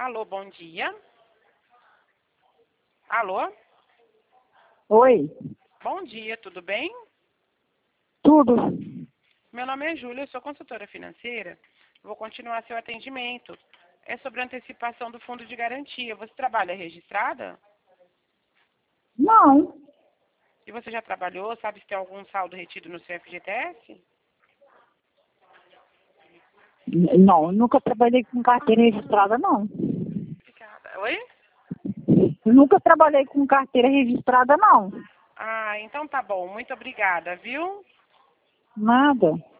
Alô, bom dia. Alô? Oi, Bom dia, tudo bem? tudo. Meu nome é Júlia, eu sou consultora financeira. Vou continuar seu atendimento. É sobre a antecipação do fundo de garantia. Você trabalha registrada? Não, E você já trabalhou? Sabe se tem algum saldo retido no seu FGTS? não, nunca trabalhei com carteira registrada, não. Obrigada. Oi? Nunca trabalhei com carteira registrada, não. Ah, então tá bom. Muito obrigada, viu? Nada.